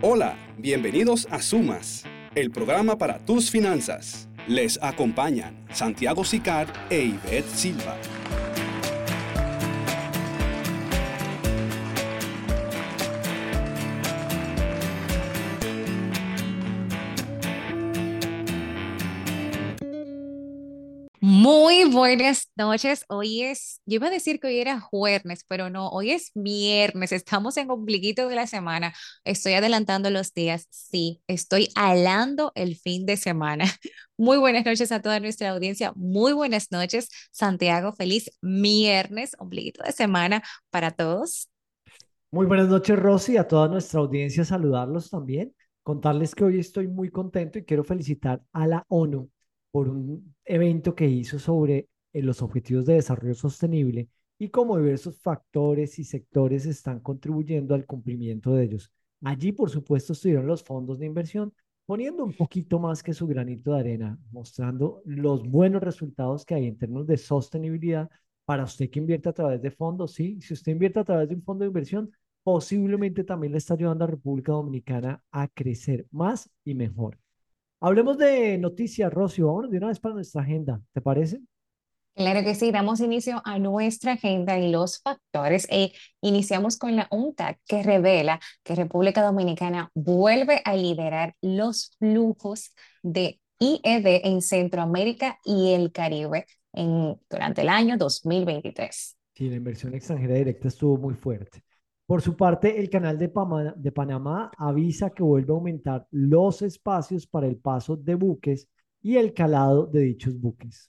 Hola, bienvenidos a Sumas, el programa para tus finanzas. Les acompañan Santiago Sicar e Ivette Silva. Muy buenas noches. Yo iba a decir que hoy era jueves, pero no, hoy es viernes. Estamos en ombliguito de la semana. Estoy adelantando los días. Sí, estoy alando el fin de semana. Muy buenas noches a toda nuestra audiencia. Muy buenas noches, Santiago. Feliz viernes, ombliguito de semana para todos. Muy buenas noches, Rosy, a toda nuestra audiencia, saludarlos también, contarles que hoy estoy muy contento y quiero felicitar a la ONU por un evento que hizo sobre los objetivos de desarrollo sostenible y cómo diversos factores y sectores están contribuyendo al cumplimiento de ellos. Allí, por supuesto, estuvieron los fondos de inversión poniendo un poquito más que su granito de arena, mostrando los buenos resultados que hay en términos de sostenibilidad para usted que invierte a través de fondos. Sí, si usted invierte a través de un fondo de inversión, posiblemente también le está ayudando a República Dominicana a crecer más y mejor. Hablemos de noticias, Rocio. Vámonos de una vez para nuestra agenda, ¿te parece? Claro que sí, damos inicio a nuestra agenda y los factores iniciamos con la UNTAC que revela que República Dominicana vuelve a liderar los flujos de IED en Centroamérica y el Caribe durante el año 2023. Sí, la inversión extranjera directa estuvo muy fuerte. Por su parte, el canal de Panamá avisa que vuelve a aumentar los espacios para el paso de buques y el calado de dichos buques.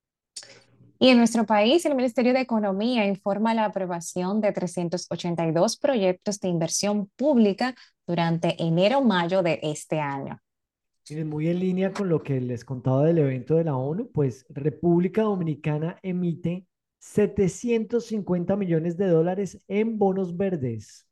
Y en nuestro país, el Ministerio de Economía informa la aprobación de 382 proyectos de inversión pública durante enero-mayo de este año. Miren, muy en línea con lo que les contaba del evento de la ONU, pues República Dominicana emite 750 millones de dólares en bonos verdes.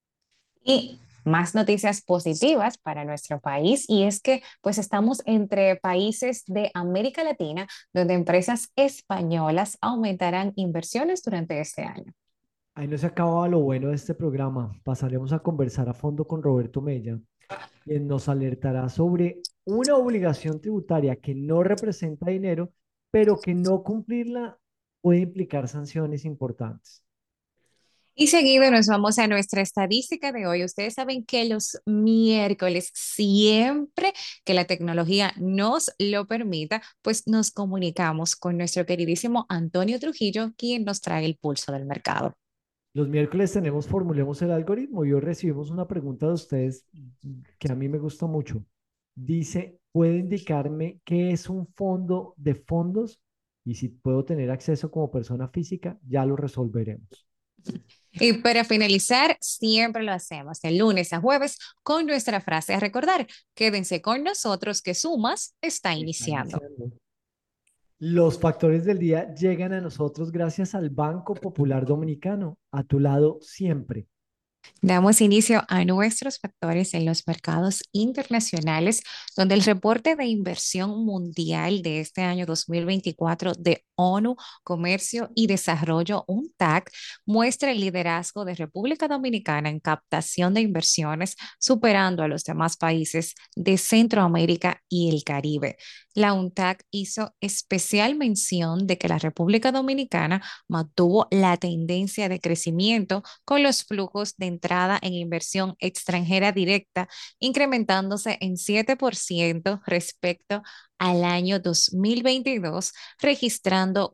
Y más noticias positivas para nuestro país y es que pues estamos entre países de América Latina donde empresas españolas aumentarán inversiones durante este año. Ahí no se acaba lo bueno de este programa. Pasaremos a conversar a fondo con Roberto Mella, quien nos alertará sobre una obligación tributaria que no representa dinero, pero que no cumplirla puede implicar sanciones importantes. Y seguido nos vamos a nuestra estadística de hoy. Ustedes saben que los miércoles, siempre que la tecnología nos lo permita, pues nos comunicamos con nuestro queridísimo Antonio Trujillo, quien nos trae el pulso del mercado. Los miércoles tenemos Formulemos el Algoritmo y hoy recibimos una pregunta de ustedes que a mí me gusta mucho. Dice, ¿puede indicarme qué es un fondo de fondos? Y si puedo tener acceso como persona física, ya lo resolveremos. Y para finalizar, siempre lo hacemos de lunes a jueves con nuestra frase a recordar. Quédense con nosotros que Sumas está Está iniciando. iniciando. Los factores del día llegan a nosotros gracias al Banco Popular Dominicano, a tu lado siempre. Damos inicio a nuestros factores en los mercados internacionales, donde el reporte de inversión mundial de este año 2024 de ONU, Comercio y Desarrollo, UNTAC, muestra el liderazgo de República Dominicana en captación de inversiones, superando a los demás países de Centroamérica y el Caribe. La UNTAC hizo especial mención de que la República Dominicana mantuvo la tendencia de crecimiento con los flujos de entrada en inversión extranjera directa, incrementándose en 7% respecto al año 2022, registrando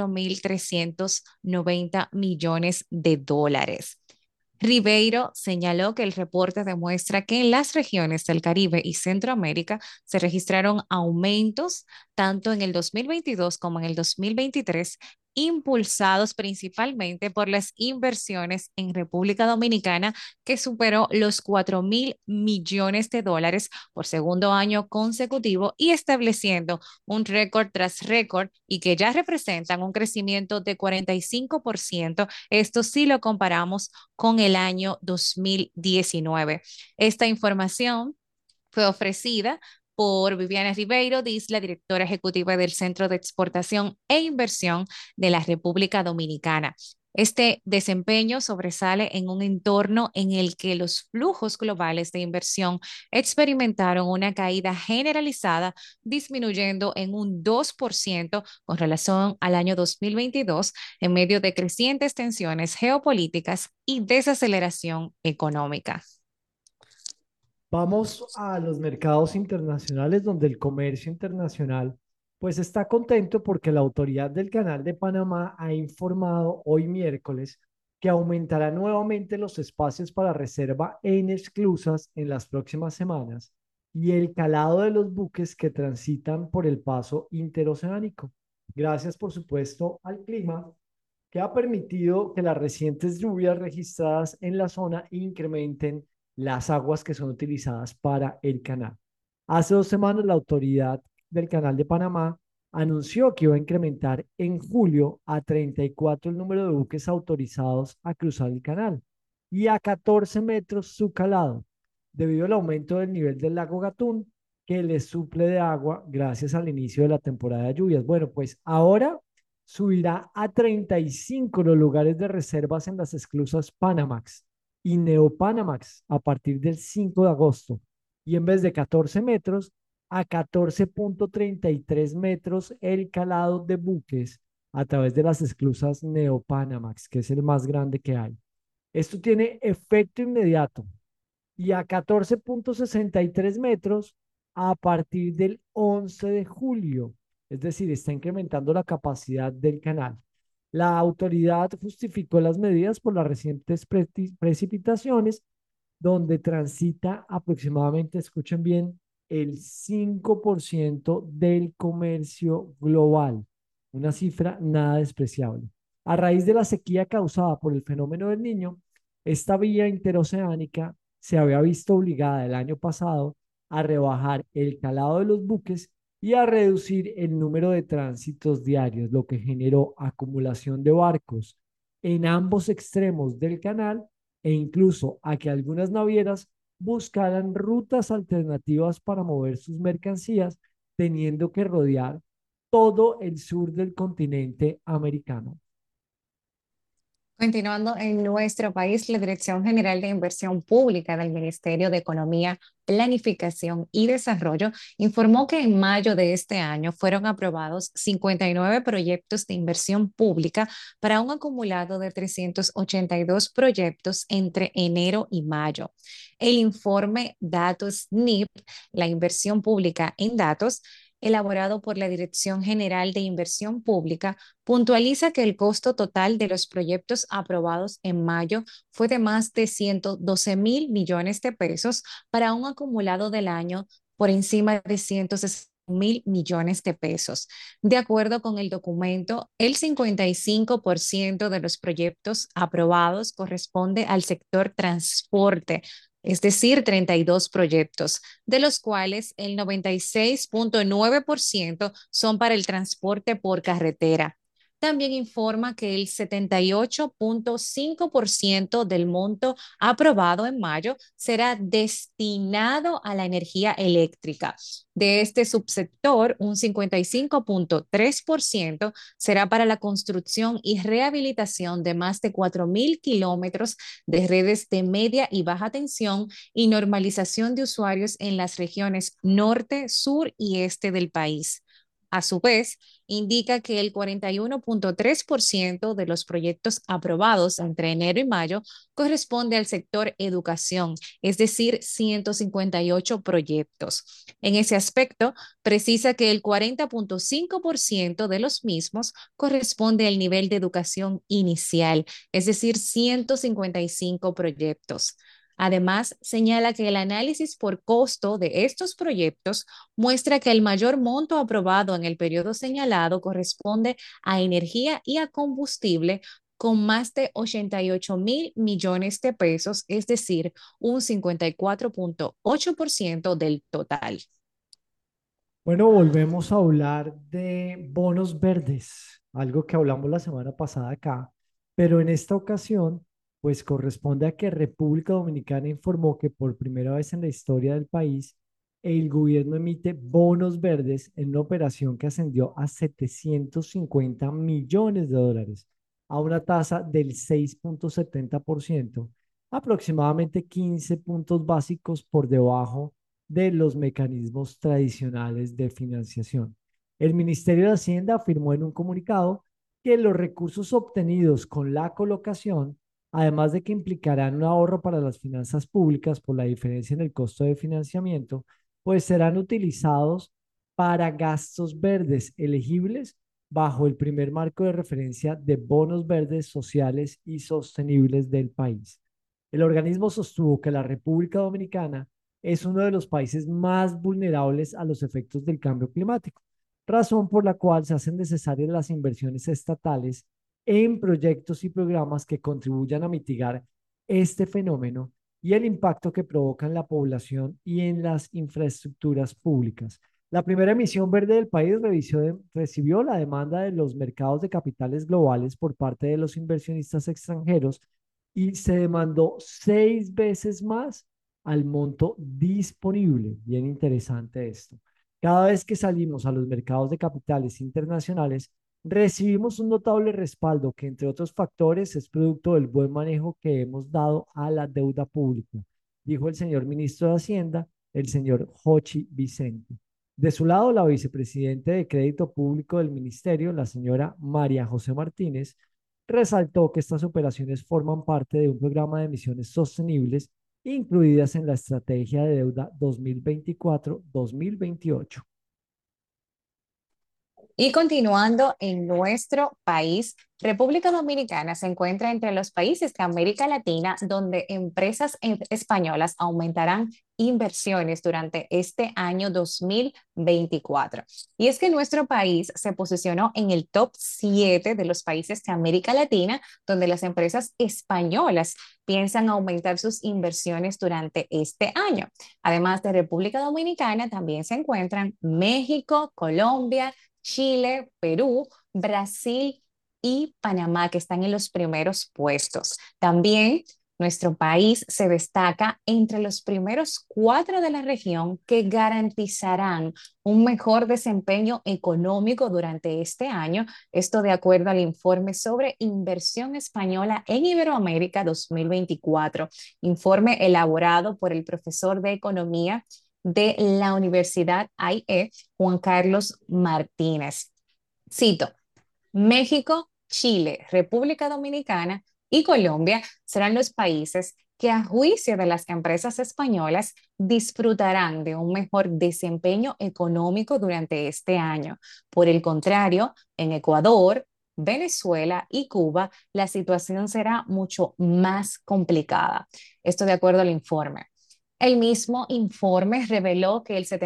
4.390 millones de dólares. Ribeiro señaló que el reporte demuestra que en las regiones del Caribe y Centroamérica se registraron aumentos tanto en el 2022 como en el 2023, impulsados principalmente por las inversiones en República Dominicana, que superó los 4.000 millones de dólares por segundo año consecutivo y estableciendo un récord tras récord y que ya representan un crecimiento de 45%. Esto sí lo comparamos con el año 2019. Esta información fue ofrecida por Viviana Ribeiro Diz, la directora ejecutiva del Centro de Exportación e Inversión de la República Dominicana. Este desempeño sobresale en un entorno en el que los flujos globales de inversión experimentaron una caída generalizada, disminuyendo en un 2% con relación al año 2022 en medio de crecientes tensiones geopolíticas y desaceleración económica. Vamos a los mercados internacionales donde el comercio internacional pues está contento porque la autoridad del Canal de Panamá ha informado hoy miércoles que aumentará nuevamente los espacios para reserva en esclusas en las próximas semanas y el calado de los buques que transitan por el paso interoceánico. Gracias, por supuesto, al clima que ha permitido que las recientes lluvias registradas en la zona incrementen las aguas que son utilizadas para el canal. Hace 2 semanas la autoridad del Canal de Panamá anunció que iba a incrementar en julio a 34 el número de buques autorizados a cruzar el canal y a 14 metros su calado, debido al aumento del nivel del lago Gatún que le suple de agua gracias al inicio de la temporada de lluvias. Bueno, pues ahora subirá a 35 los lugares de reservas en las esclusas Panamax y Neopanamax a partir del 5 de agosto. Y en vez de 14 metros, a 14,33 metros el calado de buques a través de las esclusas Neopanamax, que es el más grande que hay. Esto tiene efecto inmediato y a 14,63 metros a partir del 11 de julio. Es decir, está incrementando la capacidad del canal. La autoridad justificó las medidas por las recientes precipitaciones, donde transita aproximadamente, escuchen bien, el 5% del comercio global, una cifra nada despreciable. A raíz de la sequía causada por el fenómeno del Niño, esta vía interoceánica se había visto obligada el año pasado a rebajar el calado de los buques y a reducir el número de tránsitos diarios, lo que generó acumulación de barcos en ambos extremos del canal e incluso a que algunas navieras buscaran rutas alternativas para mover sus mercancías, teniendo que rodear todo el sur del continente americano. Continuando en nuestro país, la Dirección General de Inversión Pública del Ministerio de Economía, Planificación y Desarrollo informó que en mayo de este año fueron aprobados 59 proyectos de inversión pública para un acumulado de 382 proyectos entre enero y mayo. El informe Datos NIP, la inversión pública en datos, elaborado por la Dirección General de Inversión Pública, puntualiza que el costo total de los proyectos aprobados en mayo fue de más de 112.000 millones de pesos para un acumulado del año por encima de 160.000 millones de pesos. De acuerdo con el documento, el 55% de los proyectos aprobados corresponde al sector transporte, es decir, 32 proyectos, de los cuales el 96,9% son para el transporte por carretera. También informa que el 78,5% del monto aprobado en mayo será destinado a la energía eléctrica. De este subsector, un 55,3% será para la construcción y rehabilitación de más de 4.000 kilómetros de redes de media y baja tensión y normalización de usuarios en las regiones norte, sur y este del país. A su vez, indica que el 41,3% de los proyectos aprobados entre enero y mayo corresponde al sector educación, es decir, 158 proyectos. En ese aspecto, precisa que el 40,5% de los mismos corresponde al nivel de educación inicial, es decir, 155 proyectos. Además, señala que el análisis por costo de estos proyectos muestra que el mayor monto aprobado en el periodo señalado corresponde a energía y a combustible con más de 88.000 millones de pesos, es decir, un 54,8% del total. Bueno, volvemos a hablar de bonos verdes, algo que hablamos la semana pasada acá, pero en esta ocasión, pues corresponde a que República Dominicana informó que por primera vez en la historia del país, el gobierno emite bonos verdes en una operación que ascendió a 750 millones de dólares. a una tasa del 6,70%, aproximadamente 15 puntos básicos por debajo de los mecanismos tradicionales de financiación. El Ministerio de Hacienda afirmó en un comunicado que los recursos obtenidos con la colocación, además de que implicarán un ahorro para las finanzas públicas por la diferencia en el costo de financiamiento, pues serán utilizados para gastos verdes elegibles bajo el primer marco de referencia de bonos verdes sociales y sostenibles del país. El organismo sostuvo que la República Dominicana es uno de los países más vulnerables a los efectos del cambio climático, razón por la cual se hacen necesarias las inversiones estatales en proyectos y programas que contribuyan a mitigar este fenómeno y el impacto que provoca en la población y en las infraestructuras públicas. La primera emisión verde del país recibió la demanda de los mercados de capitales globales por parte de los inversionistas extranjeros y se demandó 6 veces más al monto disponible. Bien interesante esto. Cada vez que salimos a los mercados de capitales internacionales, recibimos un notable respaldo que, entre otros factores, es producto del buen manejo que hemos dado a la deuda pública, dijo el señor ministro de Hacienda, el señor Jochi Vicente. De su lado, la vicepresidenta de Crédito Público del Ministerio, la señora María José Martínez, resaltó que estas operaciones forman parte de un programa de emisiones sostenibles incluidas en la Estrategia de Deuda 2024-2028. Y continuando en nuestro país, República Dominicana se encuentra entre los países de América Latina donde empresas españolas aumentarán inversiones durante este año 2024. Y es que nuestro país se posicionó en el top 7 de los países de América Latina donde las empresas españolas piensan aumentar sus inversiones durante este año. Además de República Dominicana, también se encuentran México, Colombia, Chile, Perú, Brasil y Panamá, que están en los primeros puestos. También nuestro país se destaca entre los primeros 4 de la región que garantizarán un mejor desempeño económico durante este año. Esto de acuerdo al informe sobre inversión española en Iberoamérica 2024, informe elaborado por el profesor de Economía de la Universidad IE, Juan Carlos Martínez. Cito: México, Chile, República Dominicana y Colombia serán los países que a juicio de las empresas españolas disfrutarán de un mejor desempeño económico durante este año. Por el contrario, en Ecuador, Venezuela y Cuba, la situación será mucho más complicada. Esto de acuerdo al informe. El mismo informe reveló que el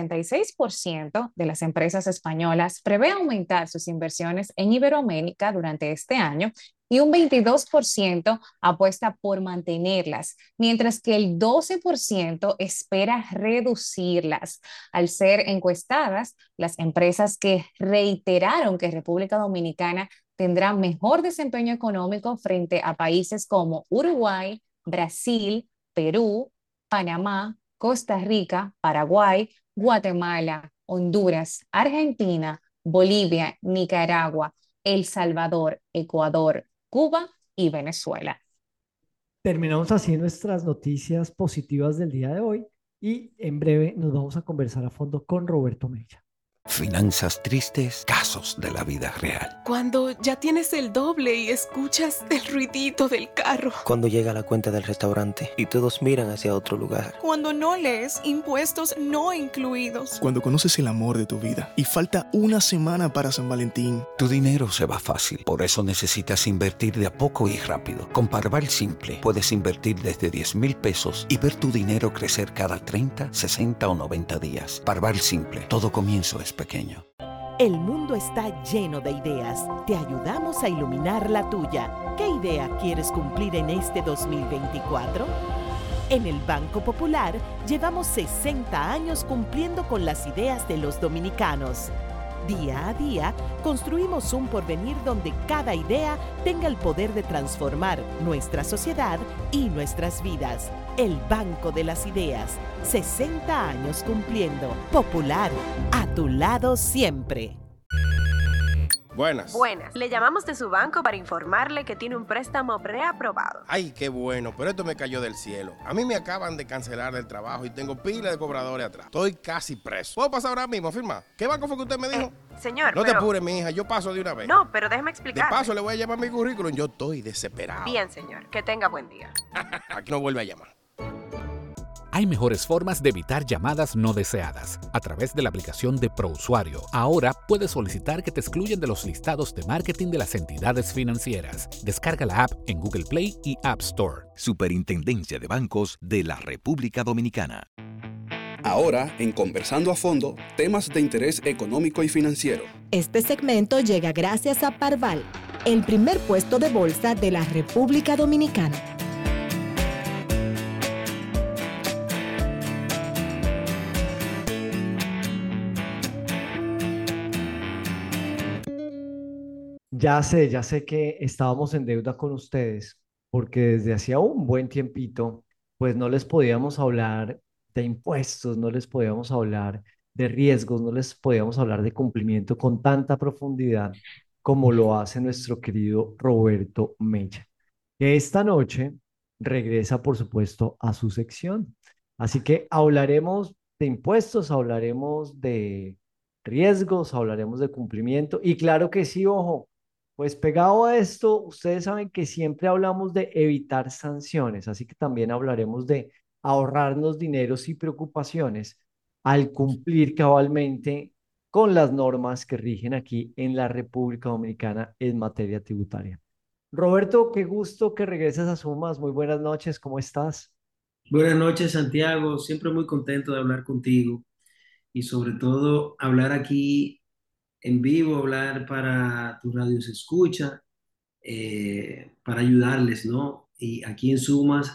76% de las empresas españolas prevé aumentar sus inversiones en Iberoamérica durante este año y un 22% apuesta por mantenerlas, mientras que el 12% espera reducirlas. Al ser encuestadas, las empresas que reiteraron que República Dominicana tendrá mejor desempeño económico frente a países como Uruguay, Brasil, Perú, Panamá, Costa Rica, Paraguay, Guatemala, Honduras, Argentina, Bolivia, Nicaragua, El Salvador, Ecuador, Cuba y Venezuela. Terminamos así nuestras noticias positivas del día de hoy y en breve nos vamos a conversar a fondo con Roberto Mella. Finanzas tristes, casos de la vida real. Cuando ya tienes el doble y escuchas el ruidito del carro. Cuando llega la cuenta del restaurante y todos miran hacia otro lugar. Cuando no lees impuestos no incluidos. Cuando conoces el amor de tu vida y falta una semana para San Valentín. Tu dinero se va fácil, por eso necesitas invertir de a poco y rápido. Con Parval Simple puedes invertir desde 10,000 pesos y ver tu dinero crecer cada 30, 60 o 90 días. Parval Simple, todo comienzo es pequeño. El mundo está lleno de ideas. Te ayudamos a iluminar la tuya. ¿Qué idea quieres cumplir en este 2024? En el Banco Popular llevamos 60 años cumpliendo con las ideas de los dominicanos. Día a día, construimos un porvenir donde cada idea tenga el poder de transformar nuestra sociedad y nuestras vidas. El Banco de las Ideas, 60 años cumpliendo. Popular, a tu lado siempre. Buenas. Buenas. Le llamamos de su banco para informarle que tiene un préstamo preaprobado. Ay, qué bueno, pero esto me cayó del cielo. A mí me acaban de cancelar el trabajo y tengo pila de cobradores atrás. Estoy casi preso. ¿Puedo pasar ahora mismo a firmar? ¿Qué banco fue que usted me dijo? Señor, No te apures, mi hija, yo paso de una vez. No, pero déjeme explicar. De paso le voy a llamar mi currículum, yo estoy desesperado. Bien, señor, que tenga buen día. Aquí no vuelve a llamar. Hay mejores formas de evitar llamadas no deseadas. A través de la aplicación de ProUsuario, ahora puedes solicitar que te excluyan de los listados de marketing de las entidades financieras. Descarga la app en Google Play y App Store. Superintendencia de Bancos de la República Dominicana. Ahora, en Conversando a Fondo, temas de interés económico y financiero. Este segmento llega gracias a Parval, el primer puesto de bolsa de la República Dominicana. Ya sé que estábamos en deuda con ustedes, porque desde hacía un buen tiempito, pues no les podíamos hablar de impuestos, no les podíamos hablar de riesgos, no les podíamos hablar de cumplimiento con tanta profundidad como lo hace nuestro querido Roberto Mella, que esta noche regresa, por supuesto, a su sección. Así que hablaremos de impuestos, hablaremos de riesgos, hablaremos de cumplimiento y claro que sí, ojo. Pues pegado a esto, ustedes saben que siempre hablamos de evitar sanciones, así que también hablaremos de ahorrarnos dineros y preocupaciones al cumplir cabalmente con las normas que rigen aquí en la República Dominicana en materia tributaria. Roberto, qué gusto que regreses a Sumas. Muy buenas noches, ¿cómo estás? Buenas noches, Santiago. Siempre muy contento de hablar contigo y sobre todo hablar aquí en vivo, hablar para tus radios escucha, para ayudarles, ¿no? Y aquí en Sumas,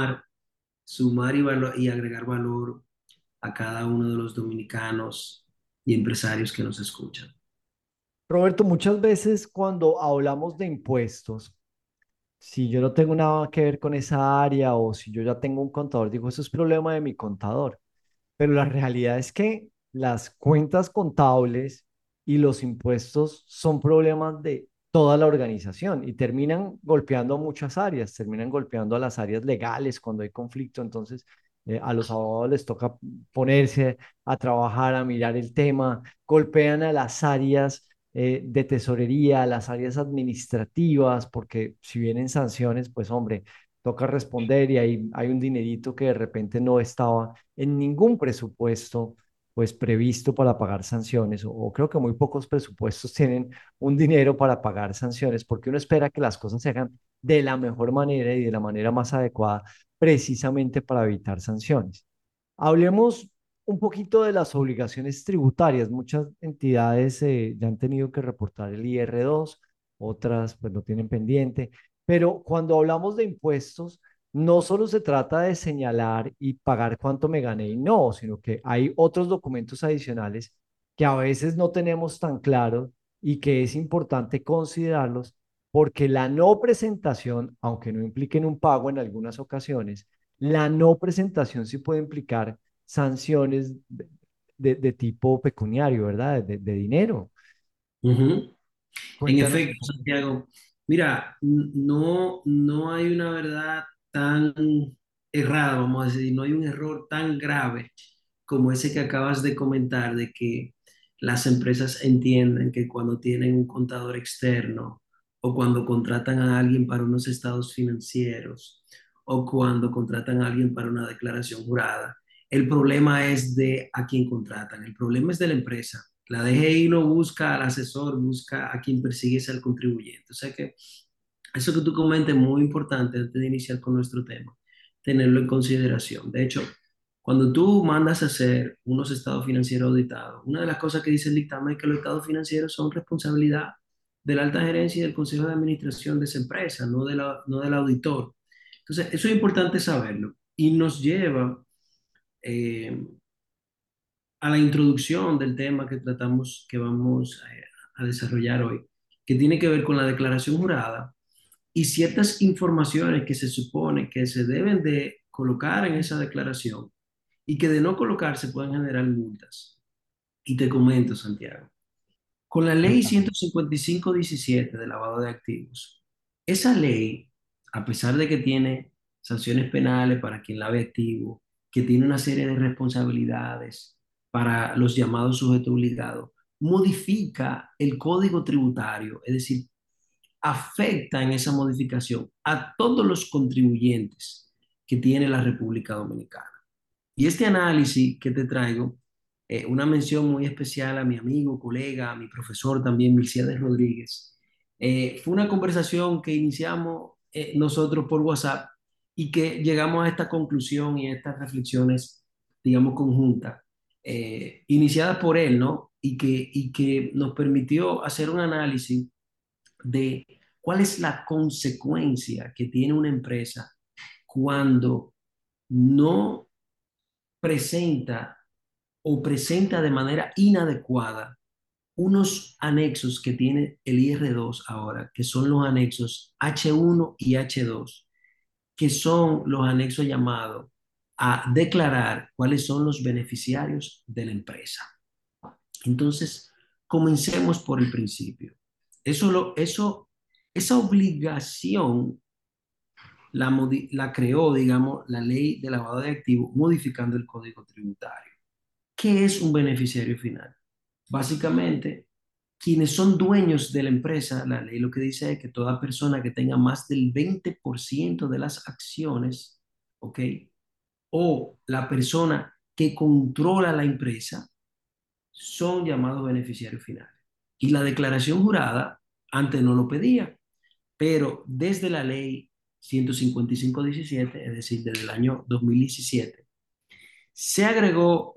sumar y agregar valor a cada uno de los dominicanos y empresarios que nos escuchan. Roberto, muchas veces cuando hablamos de impuestos, si yo no tengo nada que ver con esa área o si yo ya tengo un contador, digo, eso es problema de mi contador. Pero la realidad es que las cuentas contables y los impuestos son problemas de toda la organización y terminan golpeando a muchas áreas, terminan golpeando a las áreas legales cuando hay conflicto. Entonces, a los abogados les toca ponerse a trabajar, a mirar el tema, golpean a las áreas de tesorería, a las áreas administrativas, porque si vienen sanciones, pues hombre, toca responder y hay un dinerito que de repente no estaba en ningún presupuesto pues previsto para pagar sanciones o creo que muy pocos presupuestos tienen un dinero para pagar sanciones porque uno espera que las cosas se hagan de la mejor manera y de la manera más adecuada precisamente para evitar sanciones. Hablemos un poquito de las obligaciones tributarias. Muchas entidades ya han tenido que reportar el IR2, otras pues no tienen pendiente, pero cuando hablamos de impuestos, no solo se trata de señalar y pagar cuánto me gané y no, sino que hay otros documentos adicionales que a veces no tenemos tan claros y que es importante considerarlos porque la no presentación, aunque no impliquen un pago en algunas ocasiones, la no presentación sí puede implicar sanciones de tipo pecuniario, ¿verdad? De dinero. En Cuéntanos. efecto, Santiago, mira, no hay una verdad tan errada, vamos a decir, no hay un error tan grave como ese que acabas de comentar, de que las empresas entienden que cuando tienen un contador externo o cuando contratan a alguien para unos estados financieros o cuando contratan a alguien para una declaración jurada, el problema es de a quién contratan, el problema es de la empresa. La DGI no busca al asesor, busca a quien persigue es al contribuyente. O sea que eso que tú comentas es muy importante antes de iniciar con nuestro tema, tenerlo en consideración. De hecho, cuando tú mandas a hacer unos estados financieros auditados, una de las cosas que dice el dictamen es que los estados financieros son responsabilidad de la alta gerencia y del consejo de administración de esa empresa, no del auditor. Entonces, eso es importante saberlo y nos lleva a la introducción del tema que tratamos, que vamos a desarrollar hoy, que tiene que ver con la declaración jurada y ciertas informaciones que se supone que se deben de colocar en esa declaración y que de no colocarse pueden generar multas. Y te comento, Santiago, Con la ley Cuéntame. 155-17 de lavado de activos, esa ley, a pesar de que tiene sanciones penales para quien lave activos, que tiene una serie de responsabilidades para los llamados sujetos obligados, modifica el código tributario, es decir, afecta en esa modificación a todos los contribuyentes que tiene la República Dominicana. Y este análisis que te traigo, una mención muy especial a mi amigo, colega, a mi profesor también, Milciades Rodríguez. Fue una conversación que iniciamos nosotros por WhatsApp y que llegamos a esta conclusión y a estas reflexiones, digamos, conjuntas, iniciadas por él, ¿no? Y que nos permitió hacer un análisis de cuál es la consecuencia que tiene una empresa cuando no presenta o presenta de manera inadecuada unos anexos que tiene el IR2 ahora, que son los anexos H1 y H2, que son los anexos llamados a declarar cuáles son los beneficiarios de la empresa. Entonces, comencemos por el principio. Esa obligación la creó, digamos, la ley de lavado de activos, modificando el código tributario. ¿Qué es un beneficiario final? Básicamente, quienes son dueños de la empresa, la ley lo que dice es que toda persona que tenga más del 20% de las acciones, ¿ok? O la persona que controla la empresa, son llamados beneficiarios finales. Y la declaración jurada antes no lo pedía, pero desde la ley 155-17, es decir, desde el año 2017, se agregó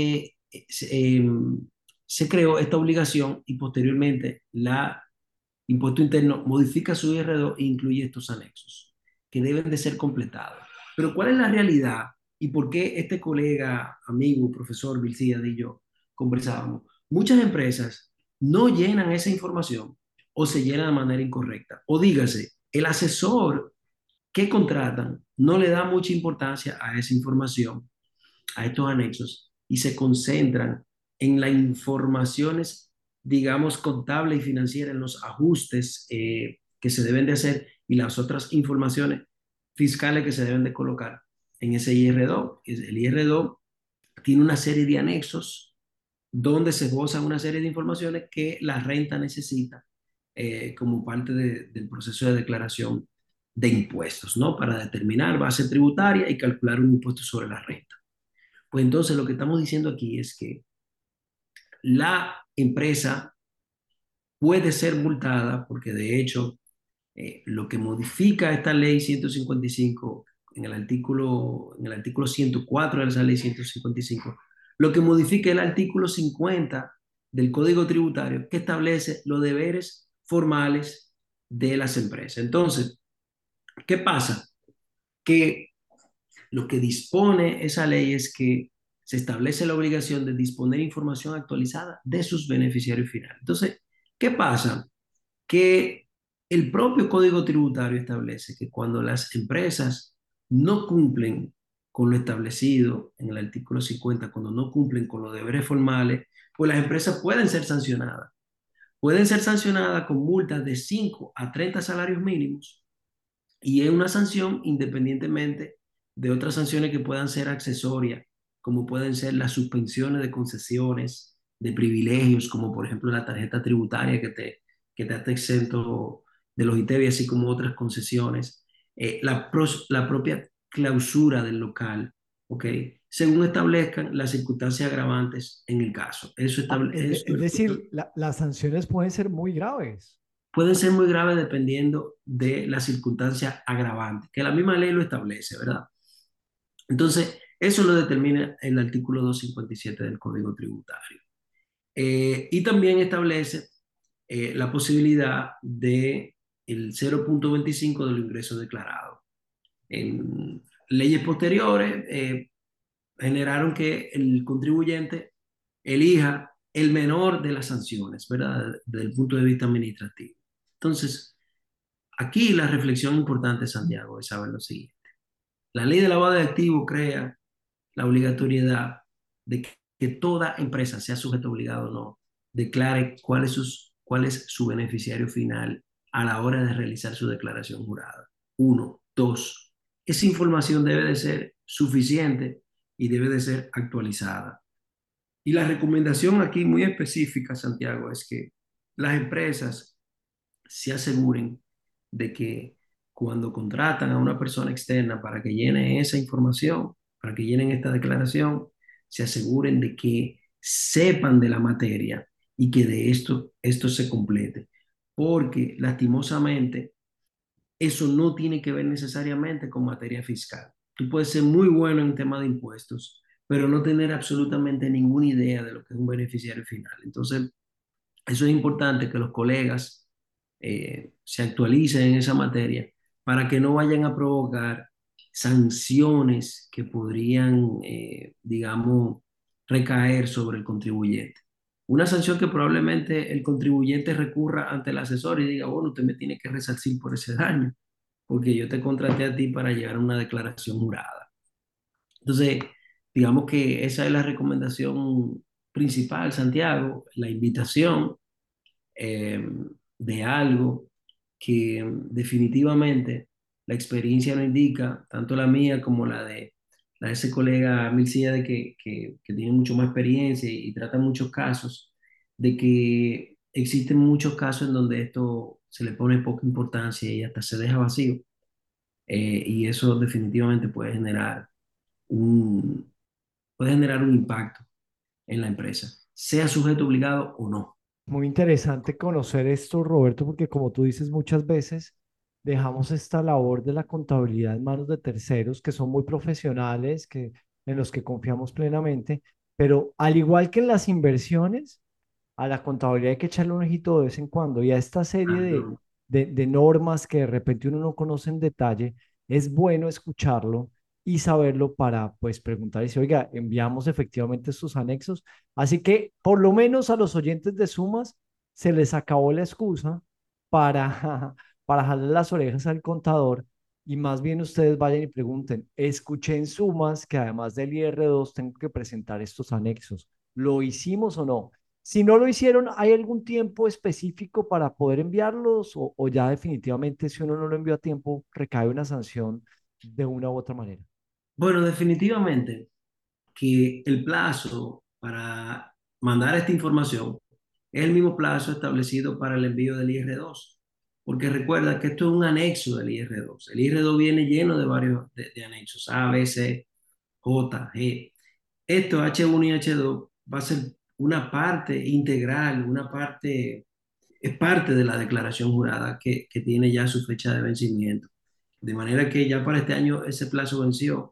se creó esta obligación y posteriormente la Impuesto Interno modifica su IR2 e incluye estos anexos que deben de ser completados. Pero ¿cuál es la realidad y por qué este colega, amigo, profesor Vilcías y yo conversábamos? Muchas empresas no llenan esa información o se llena de manera incorrecta. O dígase, el asesor que contratan no le da mucha importancia a esa información, a estos anexos, y se concentran en las informaciones, digamos, contable y financiera, en los ajustes que se deben de hacer y las otras informaciones fiscales que se deben de colocar en ese IR2. El IR2 tiene una serie de anexos donde se gozan una serie de informaciones que la renta necesita como parte del proceso de declaración de impuestos, ¿no? Para determinar base tributaria y calcular un impuesto sobre la renta. Pues entonces lo que estamos diciendo aquí es que la empresa puede ser multada porque de hecho lo que modifica esta ley 155 en el artículo 104 de esa ley 155, lo que modifica el artículo 50 del Código Tributario que establece los deberes formales de las empresas. Entonces, ¿qué pasa? Que lo que dispone esa ley es que se establece la obligación de disponer información actualizada de sus beneficiarios finales. Entonces, ¿qué pasa? Que el propio Código Tributario establece que cuando las empresas no cumplen con lo establecido en el artículo 50, cuando no cumplen con los deberes formales, pues las empresas pueden ser sancionadas. Pueden ser sancionadas con multas de 5 a 30 salarios mínimos y es una sanción independientemente de otras sanciones que puedan ser accesorias, como pueden ser las suspensiones de concesiones, de privilegios, como por ejemplo la tarjeta tributaria que te hace exento de los ITEVI, así como otras concesiones, la propia clausura del local, ¿ok? Según establezcan las circunstancias agravantes en el caso. Es decir, las sanciones pueden ser muy graves. Pueden ser muy graves dependiendo de las circunstancias agravantes, que la misma ley lo establece, ¿verdad? Entonces, eso lo determina el artículo 257 del Código Tributario. Y también establece la posibilidad de el 0.25 de los ingresos declarados. En leyes posteriores generaron que el contribuyente elija el menor de las sanciones, ¿verdad? Desde el punto de vista administrativo. Entonces, aquí la reflexión importante, Santiago, es saber lo siguiente. La ley de lavado de activos crea la obligatoriedad de que toda empresa, sea sujeto obligado o no, declare cuál es su beneficiario final a la hora de realizar su declaración jurada. 1. 2. Esa información debe de ser suficiente y debe de ser actualizada. Y la recomendación aquí muy específica, Santiago, es que las empresas se aseguren de que cuando contratan a una persona externa para que llene esa información, para que llenen esta declaración, se aseguren de que sepan de la materia y que de esto se complete. Porque lastimosamente eso no tiene que ver necesariamente con materia fiscal. Tú puedes ser muy bueno en tema de impuestos, pero no tener absolutamente ninguna idea de lo que es un beneficiario final. Entonces, eso es importante que los colegas se actualicen en esa materia para que no vayan a provocar sanciones que podrían, digamos, recaer sobre el contribuyente. Una sanción que probablemente el contribuyente recurra ante el asesor y diga, bueno, usted me tiene que resarcir por ese daño, porque yo te contraté a ti para llevar una declaración jurada. Entonces, digamos que esa es la recomendación principal, Santiago, la invitación de algo que definitivamente la experiencia nos indica, tanto la mía como la de ese colega Milcía, de que tiene mucho más experiencia y trata muchos casos, de que existen muchos casos en donde esto se le pone poca importancia y hasta se deja vacío. Y eso definitivamente puede generar un impacto en la empresa, sea sujeto obligado o no. Muy interesante conocer esto, Roberto, porque como tú dices, muchas veces dejamos esta labor de la contabilidad en manos de terceros que son muy profesionales, en los que confiamos plenamente, pero al igual que en las inversiones, a la contabilidad hay que echarle un ojito de vez en cuando y a esta serie de normas que de repente uno no conoce en detalle, es bueno escucharlo y saberlo para pues preguntar y decir, oiga, enviamos efectivamente estos anexos. Así que por lo menos a los oyentes de Sumas se les acabó la excusa para, para jalar las orejas al contador y más bien ustedes vayan y pregunten, escuché en Sumas que además del IR2 tengo que presentar estos anexos. ¿Lo hicimos o no? Si no lo hicieron, ¿hay algún tiempo específico para poder enviarlos o ya definitivamente si uno no lo envió a tiempo recae una sanción de una u otra manera? Bueno, definitivamente que el plazo para mandar esta información es el mismo plazo establecido para el envío del IR2, porque recuerda que esto es un anexo del IR2. El IR2 viene lleno de varios de anexos, A, B, C, J, G. Esto, H1 y H2, va a ser una parte integral, es parte de la declaración jurada que tiene ya su fecha de vencimiento. De manera que ya para este año ese plazo venció.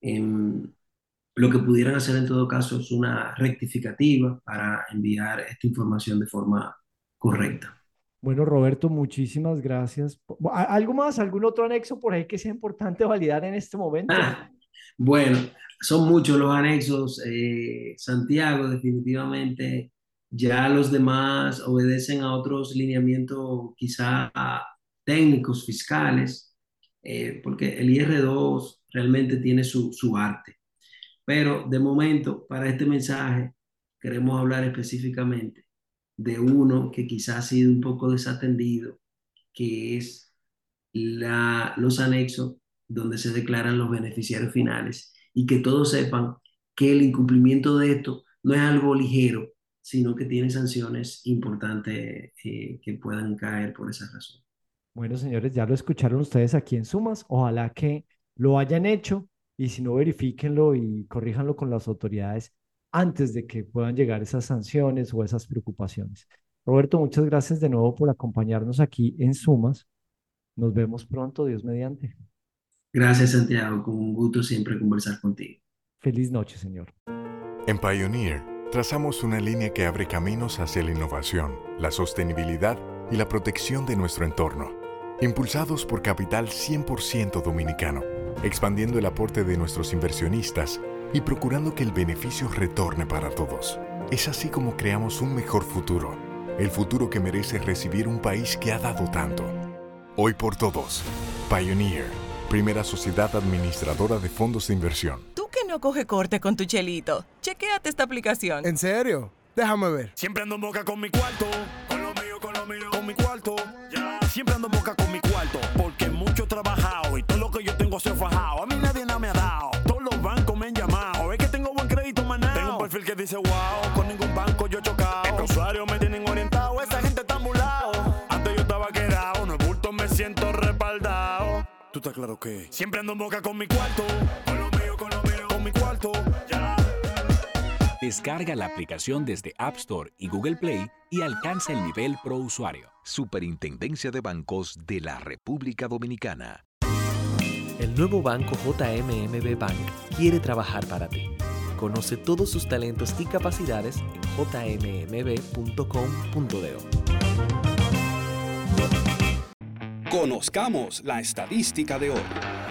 Lo que pudieran hacer en todo caso es una rectificativa para enviar esta información de forma correcta. Bueno, Roberto, muchísimas gracias. ¿Algo más? ¿Algún otro anexo por ahí que sea importante validar en este momento? Bueno, son muchos los anexos. Santiago, definitivamente, ya los demás obedecen a otros lineamientos quizá técnicos, fiscales, porque el IR2 realmente tiene su arte. Pero de momento, para este mensaje, queremos hablar específicamente de uno que quizás ha sido un poco desatendido, que es los anexos donde se declaran los beneficiarios finales y que todos sepan que el incumplimiento de esto no es algo ligero, sino que tiene sanciones importantes que puedan caer por esa razón. Bueno, señores, ya lo escucharon ustedes aquí en Sumas. Ojalá que lo hayan hecho y si no, verifíquenlo y corríjanlo con las autoridades antes de que puedan llegar esas sanciones o esas preocupaciones. Roberto, muchas gracias de nuevo por acompañarnos aquí en Sumas. Nos vemos pronto, Dios mediante. Gracias, Santiago. Con un gusto siempre conversar contigo. Feliz noche, señor. En Pioneer, trazamos una línea que abre caminos hacia la innovación, la sostenibilidad y la protección de nuestro entorno. Impulsados por capital 100% dominicano, expandiendo el aporte de nuestros inversionistas y procurando que el beneficio retorne para todos. Es así como creamos un mejor futuro, el futuro que merece recibir un país que ha dado tanto. Hoy por todos, Pioneer, primera sociedad administradora de fondos de inversión. Tú que no coge corte con tu chelito, chequéate esta aplicación. ¿En serio? Déjame ver. Siempre ando en boca con mi cuarto, con mi cuarto. Ya. Siempre ando en boca con mi cuarto, porque mucho he trabajado y todo lo que yo tengo se ha fajado. A mí nadie nada me ha dado, todos los bancos me han llamado. Es que tengo buen crédito, maná. Tengo un perfil que dice wow, con ningún banco yo he chocado. Los usuarios me tienen orientado, esa gente está ambulado. Antes yo estaba quedado, no es bulto, me siento respaldado. Tú estás claro que siempre ando en boca con mi cuarto, con mi cuarto. Ya. Descarga la aplicación desde App Store y Google Play y alcanza el nivel Pro Usuario. Superintendencia de Bancos de la República Dominicana. El nuevo banco JMMB Bank quiere trabajar para ti. Conoce todos sus talentos y capacidades en jmmb.com.do. Conozcamos la estadística de hoy.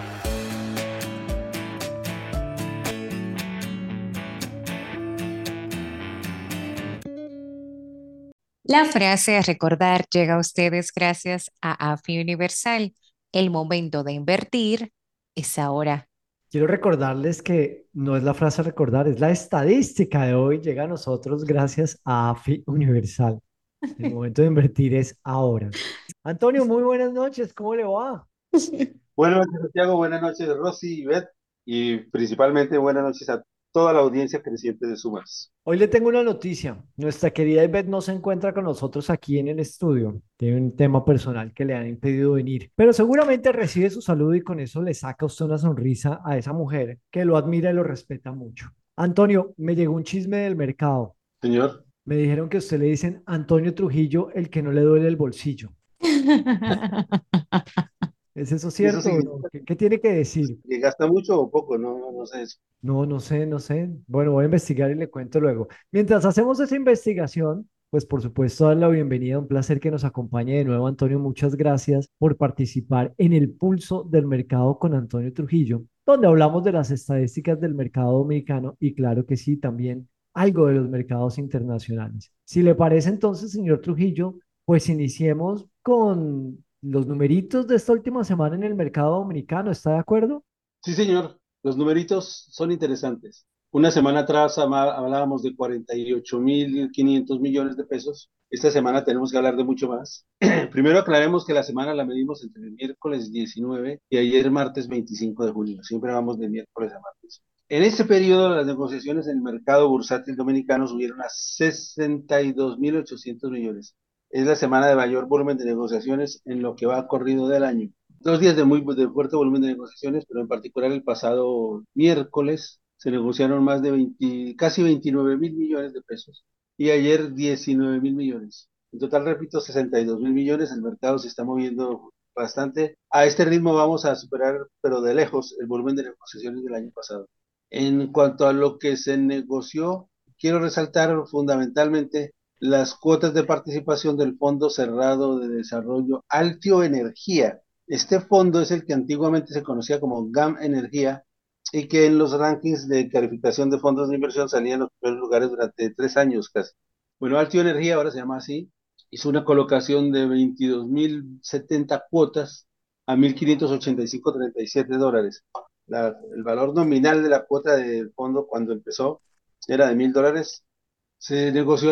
La frase a recordar llega a ustedes gracias a AFI Universal. El momento de invertir es ahora. Quiero recordarles que no es la frase a recordar, es la estadística de hoy. Llega a nosotros gracias a AFI Universal. El momento de invertir es ahora. Antonio, muy buenas noches, ¿cómo le va? Buenas noches, Santiago. Buenas noches, Rosy y Beth. Y principalmente buenas noches a toda la audiencia creciente de Sumas. Hoy le tengo una noticia. Nuestra querida Ivette no se encuentra con nosotros aquí en el estudio. Tiene un tema personal que le han impedido venir. Pero seguramente recibe su saludo y con eso le saca usted una sonrisa a esa mujer que lo admira y lo respeta mucho. Antonio, me llegó un chisme del mercado. Señor. Me dijeron que a usted le dicen Antonio Trujillo, el que no le duele el bolsillo. ¿Es eso cierto? Eso ¿No? ¿Qué tiene que decir? ¿Que gasta mucho o poco? No sé eso. No sé. Bueno, voy a investigar y le cuento luego. Mientras hacemos esa investigación, pues por supuesto, dar la bienvenida. Un placer que nos acompañe de nuevo, Antonio. Muchas gracias por participar en el Pulso del Mercado con Antonio Trujillo, donde hablamos de las estadísticas del mercado dominicano y claro que sí, también algo de los mercados internacionales. Si le parece entonces, señor Trujillo, pues iniciemos con los numeritos de esta última semana en el mercado dominicano. ¿Está de acuerdo? Sí, señor. Los numeritos son interesantes. Una semana atrás hablábamos de 48.500 millones de pesos. Esta semana tenemos que hablar de mucho más. Primero aclaremos que la semana la medimos entre el miércoles 19 y ayer martes 25 de junio. Siempre vamos de miércoles a martes. En ese periodo, las negociaciones en el mercado bursátil dominicano subieron a 62.800 millones. Es la semana de mayor volumen de negociaciones en lo que va corrido del año. 2 días de fuerte volumen de negociaciones, pero en particular el pasado miércoles se negociaron más de casi 29.000 millones de pesos y ayer 19.000 millones. En total, repito, 62.000 millones. El mercado se está moviendo bastante. A este ritmo vamos a superar, pero de lejos, el volumen de negociaciones del año pasado. En cuanto a lo que se negoció, quiero resaltar fundamentalmente las cuotas de participación del Fondo Cerrado de Desarrollo Altio Energía. Este fondo es el que antiguamente se conocía como GAM Energía y que en los rankings de calificación de fondos de inversión salía en los primeros lugares durante 3 años casi. Bueno, Altio Energía ahora se llama así, hizo una colocación de 22.070 cuotas a $1.585.37. El valor nominal de la cuota del fondo cuando empezó era de $1.000. Se negoció a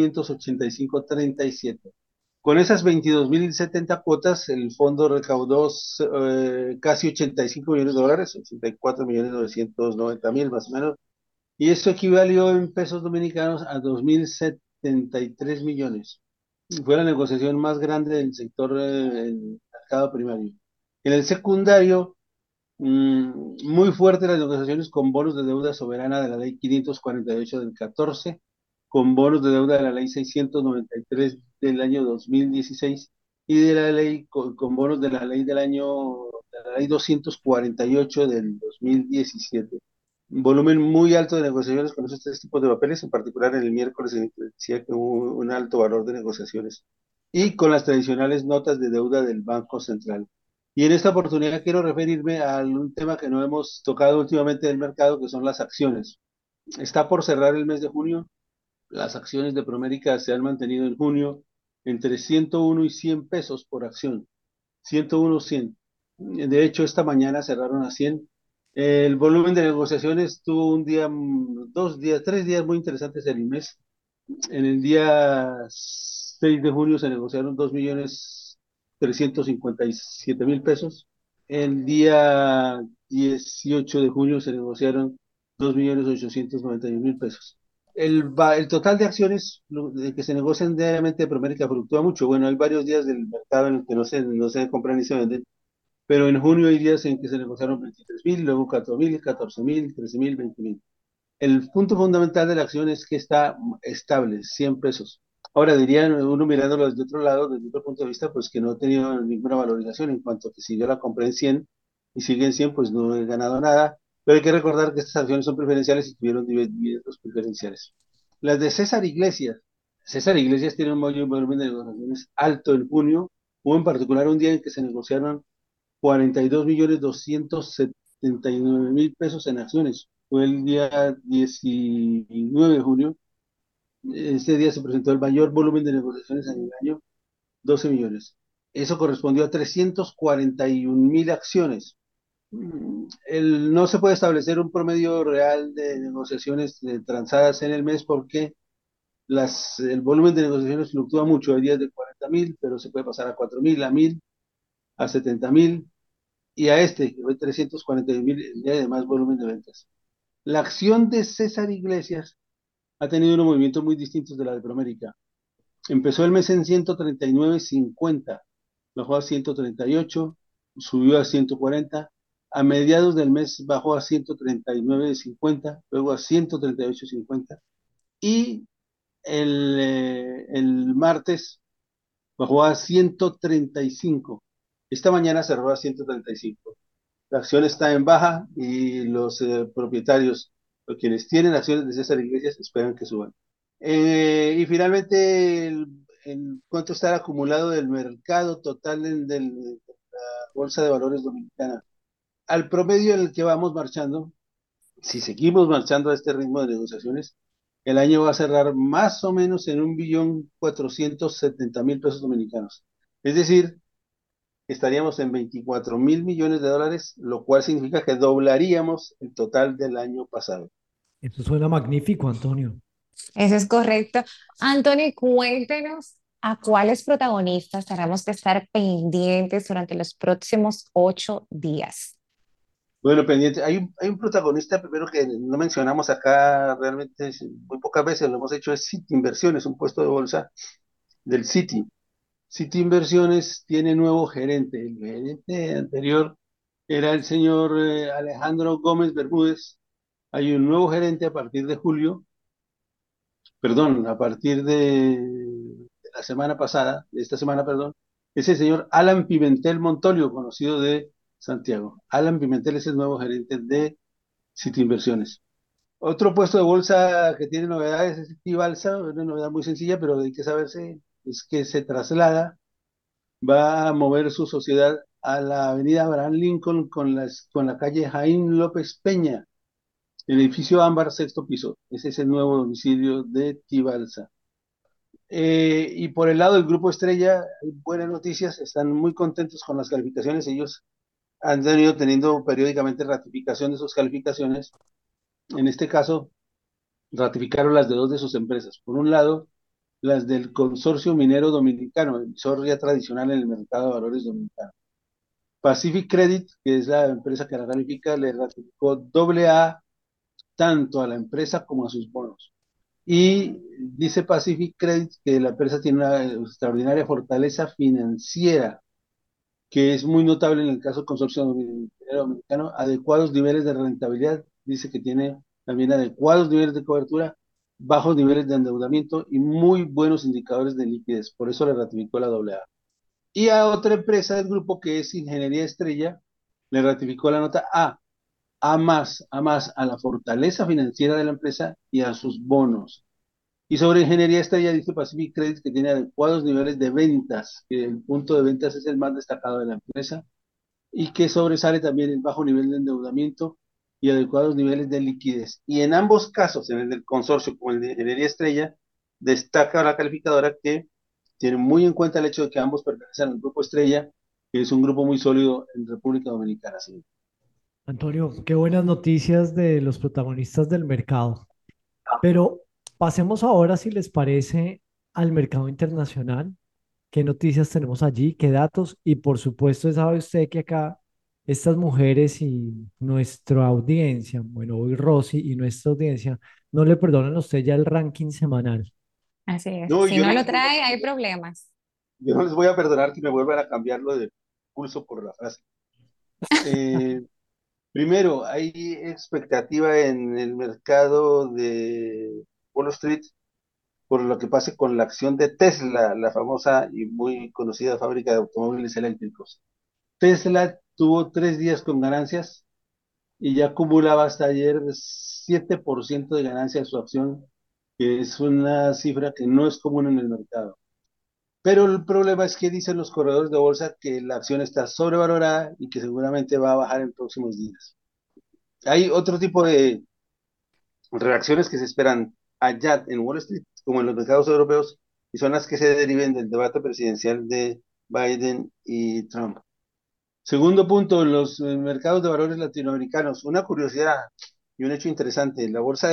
1.585.37. Con esas 22.070 cuotas, el fondo recaudó casi $85 millones, $84.990.000 más o menos, y eso equivalió en pesos dominicanos a 2.073 millones. Fue la negociación más grande del sector en mercado primario. En el secundario, muy fuerte las negociaciones con bonos de deuda soberana de la ley 548 del 14, con bonos de deuda de la ley 693 del año 2016 y de la ley con bonos de la ley de la ley 248 del 2017. Un volumen muy alto de negociaciones con esos 3 tipos de papeles, en particular en el miércoles se decía que hubo un alto valor de negociaciones, y con las tradicionales notas de deuda del Banco Central. Y en esta oportunidad quiero referirme a un tema que no hemos tocado últimamente del mercado, que son las acciones. Está por cerrar el mes de junio. Las acciones de Promérica se han mantenido en junio entre 101 y 100 pesos por acción. 101, 100. De hecho, esta mañana cerraron a 100. El volumen de negociaciones tuvo un día, 2 días, 3 días muy interesantes en el mes. En el día 6 de junio se negociaron 2.357.000 pesos. El día 18 de junio se negociaron 2.891.000 pesos. El total de acciones que se negocian diariamente de Promérica fluctúa mucho. Bueno, hay varios días del mercado en el que no se compran ni se venden, pero en junio hay días en que se negociaron 23.000, luego 4.000, 14.000, 13.000, 20.000. El punto fundamental de la acción es que está estable, 100 pesos. Ahora diría uno mirándolo desde otro lado, desde otro punto de vista, pues que no ha tenido ninguna valorización en cuanto a que si yo la compré en 100 y sigue en 100, pues no he ganado nada. Pero hay que recordar que estas acciones son preferenciales y tuvieron dividendos preferenciales. Las de César Iglesias. César Iglesias tiene un volumen de negociaciones alto en junio. Hubo en particular un día en que se negociaron 42.279.000 pesos en acciones. Fue el día 19 de junio. Este día se presentó el mayor volumen de negociaciones en el año, 12 millones. Eso correspondió a 341.000 acciones. No se puede establecer un promedio real de negociaciones transadas en el mes porque el volumen de negociaciones fluctúa mucho. Hay días de 40.000, pero se puede pasar a 4.000, a 1.000, a 70.000 y a que fue 341.000 el día de más volumen de ventas. La acción de César Iglesias ha tenido unos movimientos muy distintos de la de Promérica. Empezó el mes en 139.50, bajó a 138, subió a 140, a mediados del mes bajó a 139.50, luego a 138.50 y el martes bajó a 135. Esta mañana cerró a 135. La acción está en baja y los propietarios, o quienes tienen acciones de César Iglesias, esperan que suban. Y finalmente, ¿cuánto está el acumulado del mercado total de la Bolsa de Valores Dominicana? Al promedio en el que vamos marchando, si seguimos marchando a este ritmo de negociaciones, el año va a cerrar más o menos en 1.470.000 pesos dominicanos. Es decir, estaríamos en 24.000 millones de dólares, lo cual significa que doblaríamos el total del año pasado. Eso suena magnífico, Antonio. Eso es correcto. Antonio, cuéntenos a cuáles protagonistas tenemos que estar pendientes durante los próximos 8 días. Bueno, pendiente, hay un protagonista primero que no mencionamos acá, realmente muy pocas veces lo hemos hecho, es Citi Inversiones, un puesto de bolsa del Citi. Citi Inversiones tiene nuevo gerente. El gerente anterior era el señor Alejandro Gómez Bermúdez. Hay un nuevo gerente a partir de julio, perdón, a partir de la semana pasada, de esta semana, perdón, es el señor Alan Pimentel Montolio, conocido de Santiago. Alan Pimentel es el nuevo gerente de Citi Inversiones. Otro puesto de bolsa que tiene novedades es Tibalsa, una novedad muy sencilla, pero hay que saberse, es que se traslada, va a mover su sociedad a la avenida Abraham Lincoln con la calle Jaime López Peña, el edificio Ámbar, sexto piso. Ese es el nuevo domicilio de Tibalsa. Y por el lado del Grupo Estrella, hay buenas noticias, están muy contentos con las calificaciones. Ellos han venido teniendo periódicamente ratificación de sus calificaciones. En este caso, ratificaron las de dos de sus empresas. Por un lado, las del Consorcio Minero Dominicano, emisor ya tradicional en el mercado de valores dominicano. Pacific Credit, que es la empresa que la califica, le ratificó AA tanto a la empresa como a sus bonos. Y dice Pacific Credit que la empresa tiene una extraordinaria fortaleza financiera, que es muy notable en el caso del Consorcio Minero Dominicano, adecuados niveles de rentabilidad, dice que tiene también adecuados niveles de cobertura, bajos niveles de endeudamiento y muy buenos indicadores de liquidez. Por eso le ratificó la AA. Y a otra empresa del grupo que es Ingeniería Estrella, le ratificó la nota a la fortaleza financiera de la empresa y a sus bonos. Y sobre Ingeniería Estrella dice Pacific Credit que tiene adecuados niveles de ventas, que el punto de ventas es el más destacado de la empresa, y que sobresale también el bajo nivel de endeudamiento y adecuados niveles de liquidez. Y en ambos casos, en el del consorcio como el de Ingeniería Estrella, destaca la calificadora que tiene muy en cuenta el hecho de que ambos pertenecen al Grupo Estrella, que es un grupo muy sólido en República Dominicana. ¿Sí? Antonio, qué buenas noticias de los protagonistas del mercado. Pero Pasemos ahora, si les parece, al mercado internacional. ¿Qué noticias tenemos allí? ¿Qué datos? Y por supuesto, sabe usted que acá estas mujeres y nuestra audiencia, bueno, hoy Rosy y nuestra audiencia, no le perdonan a usted ya el ranking semanal. Así es. No, Si yo no no, lo trae, hay problemas. yo no les voy a perdonar que me vuelvan a cambiarlo de pulso por la frase. Eh, Primero, hay expectativa en el mercado de Wall Street por lo que pase con la acción de Tesla, la famosa y muy conocida fábrica de automóviles eléctricos. Tesla tuvo 3 días con ganancias y ya acumulaba hasta ayer 7% de ganancia de su acción, que es una cifra que no es común en el mercado. Pero el problema es que dicen los corredores de bolsa que la acción está sobrevalorada y que seguramente va a bajar en próximos días. Hay otro tipo de reacciones que se esperan allá en Wall Street, como en los mercados europeos, y son las que se deriven del debate presidencial de Biden y Trump. Segundo punto, en los mercados de valores latinoamericanos, una curiosidad y un hecho interesante,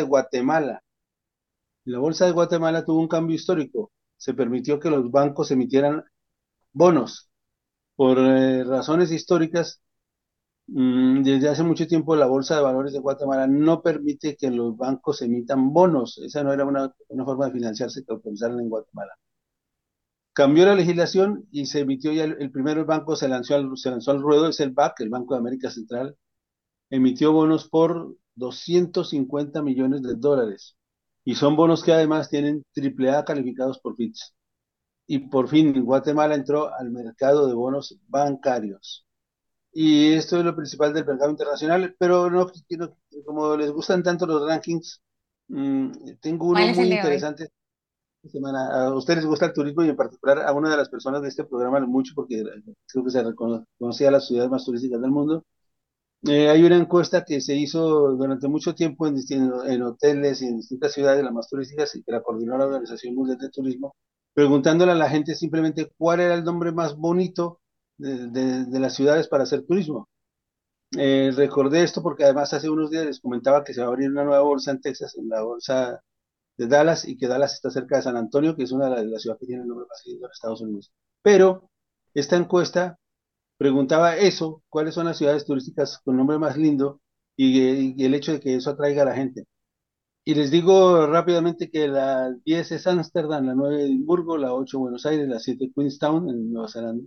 la bolsa de Guatemala tuvo un cambio histórico, se permitió que los bancos emitieran bonos por razones históricas. Desde hace mucho tiempo la Bolsa de Valores de Guatemala no permite que los bancos emitan bonos. Esa no era una forma de financiarse que autorizaran en Guatemala. Cambió la legislación y se emitió ya el primer banco se lanzó al ruedo, es el BAC, el Banco de América Central, emitió bonos por 250 millones de dólares. Y son bonos que además tienen AAA calificados por Fitch. Y por fin Guatemala entró al mercado de bonos bancarios. Y esto es lo principal del mercado internacional, pero como les gustan tanto los rankings, tengo uno ¿Cuál es el muy de hoy? interesante esta semana. A ustedes les gusta el turismo y en particular a una de las personas de este programa mucho porque creo que se reconocía las ciudades más turísticas del mundo. Hay una encuesta que se hizo durante mucho tiempo en hoteles y en distintas ciudades, las más turísticas, y que la coordinó la Organización Mundial de Turismo, preguntándole a la gente simplemente cuál era el nombre más bonito de las ciudades para hacer turismo. Recordé esto porque además hace unos días les comentaba que se va a abrir una nueva bolsa en Texas, en la bolsa de Dallas, y que Dallas está cerca de San Antonio, que es una de las ciudades que tiene el nombre más lindo de Estados Unidos. Pero esta encuesta preguntaba eso, cuáles son las ciudades turísticas con nombre más lindo y el hecho de que eso atraiga a la gente. Y les digo rápidamente que la 10 es Ámsterdam, la 9 Edimburgo, la 8 Buenos Aires, la 7 Queenstown en Nueva Zelanda.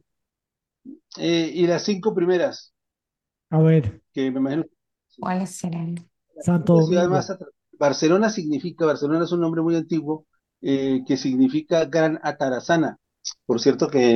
Y las 5 primeras, A ver, que me imagino ¿Cuáles serán? Santo la ciudad más Domingo. Barcelona es un nombre muy antiguo que significa Gran Atarazana. Por cierto que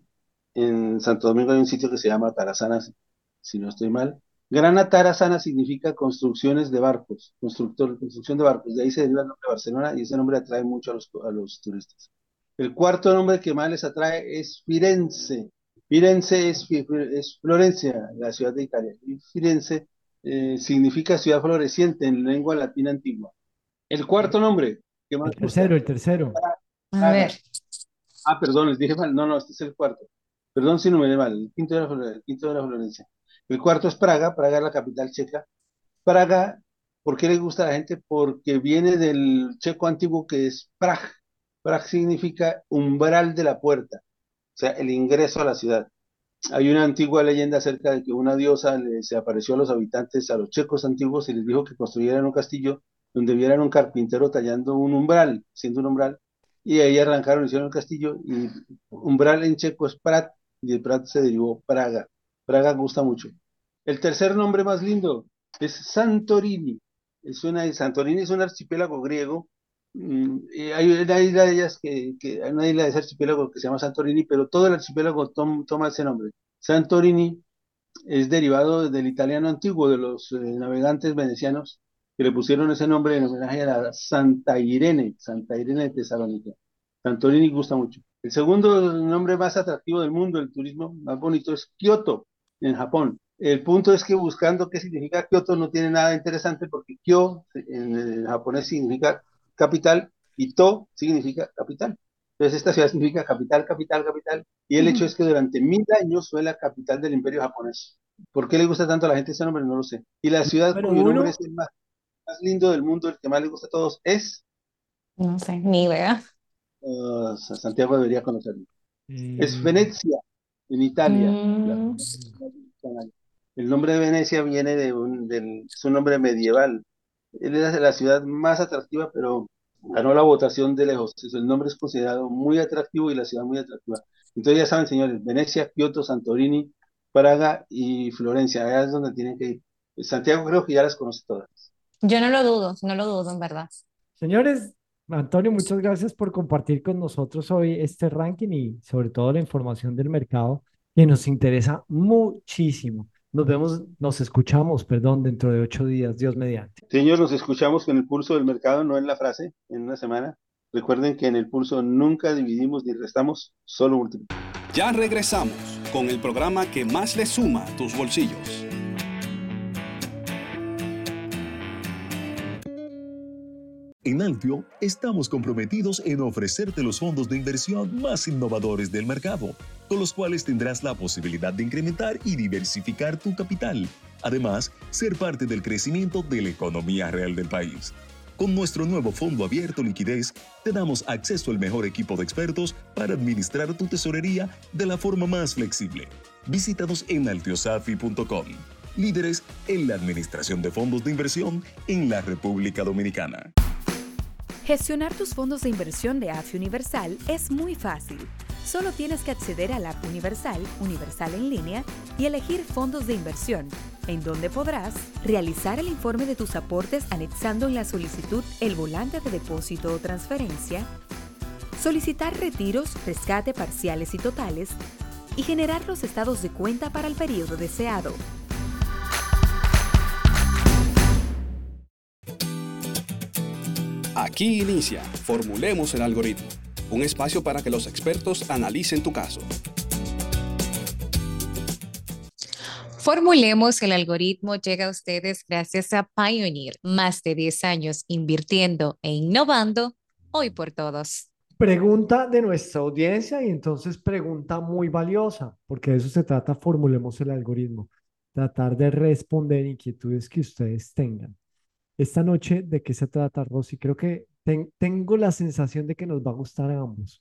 en Santo Domingo hay un sitio que se llama Atarazana, si no estoy mal. Gran Atarazana significa construcciones de barcos, construcción de barcos. De ahí se deriva el nombre de Barcelona y ese nombre atrae mucho a los turistas. El cuarto nombre que más les atrae es Firenze. Firenze es Florencia, la ciudad de Italia. Y Firenze significa ciudad floreciente en lengua latina antigua. El cuarto nombre que más gusta, El tercero. A ver. Perdón, les dije mal. No, no, este es el cuarto. Perdón si no me mal. El quinto de la Florencia. El cuarto es Praga. Praga es la capital checa. Praga, ¿por qué le gusta a la gente? Porque viene del checo antiguo que es Prag. Prag significa umbral de la puerta, o sea, el ingreso a la ciudad. Hay una antigua leyenda acerca de que una diosa se apareció a los habitantes, a los checos antiguos, y les dijo que construyeran un castillo donde vieran un carpintero tallando un umbral, siendo un umbral, y ahí arrancaron, hicieron el castillo, y umbral en checo es Prat, y de Prat se derivó Praga. Praga gusta mucho. El tercer nombre más lindo es Santorini. Santorini es un archipiélago griego. Y hay una isla de ellas hay una isla de ese archipiélago que se llama Santorini, pero todo el archipiélago toma ese nombre. Santorini es derivado del italiano antiguo, de los navegantes venecianos, que le pusieron ese nombre en homenaje a la Santa Irene de Tesalónica. Santorini gusta mucho. El segundo nombre más atractivo del mundo, el turismo más bonito, es Kioto, en Japón. El punto es que buscando qué significa Kioto no tiene nada interesante porque Kyo en japonés significa capital y To significa capital. Entonces esta ciudad significa capital, capital, capital. Y el hecho es que durante 1000 años fue la capital del imperio japonés. ¿Por qué le gusta tanto a la gente ese nombre? No lo sé. Y la ciudad Número cuyo nombre uno, es el más lindo del mundo, el que más le gusta a todos, es No sé, ni idea. Santiago debería conocerlo. Es Eh, Venecia, en Italia. Mm, El nombre de Venecia viene es un nombre medieval. Es la ciudad más atractiva, pero ganó la votación de lejos. El nombre es considerado muy atractivo y la ciudad muy atractiva. Entonces ya saben, señores, Venecia, Kioto, Santorini, Praga y Florencia. Allá es donde tienen que ir. Santiago creo que ya las conoce todas. yo no lo dudo, no lo dudo, en verdad. Señores, Antonio, muchas gracias por compartir con nosotros hoy este ranking y sobre todo la información del mercado que nos interesa muchísimo. Nos vemos, nos escuchamos, perdón, dentro de 8 días, Dios mediante. Señor, nos escuchamos con el pulso del mercado, no en la frase, en una semana. Recuerden que en el pulso nunca dividimos ni restamos, solo multiplicamos. Ya regresamos con el programa que más le suma a tus bolsillos. En Altio estamos comprometidos en ofrecerte los fondos de inversión más innovadores del mercado, con los cuales tendrás la posibilidad de incrementar y diversificar tu capital. Además, ser parte del crecimiento de la economía real del país. Con nuestro nuevo fondo abierto liquidez, te damos acceso al mejor equipo de expertos para administrar tu tesorería de la forma más flexible. Visítanos en altiosafi.com. Líderes en la administración de fondos de inversión en la República Dominicana. Gestionar tus fondos de inversión de AFI Universal es muy fácil. Solo tienes que acceder a la app Universal, Universal en línea, y elegir fondos de inversión, en donde podrás realizar el informe de tus aportes anexando en la solicitud el volante de depósito o transferencia, solicitar retiros, rescate parciales y totales, y generar los estados de cuenta para el periodo deseado. Aquí inicia Formulemos el Algoritmo, un espacio para que los expertos analicen tu caso. Formulemos el algoritmo llega a ustedes gracias a Pioneer, más de 10 años invirtiendo e innovando, hoy por todos. Pregunta de nuestra audiencia y entonces pregunta muy valiosa, porque de eso se trata, formulemos el algoritmo, tratar de responder inquietudes que ustedes tengan. Esta noche, ¿de qué se trata, Rosy? Creo que tengo la sensación de que nos va a gustar a ambos.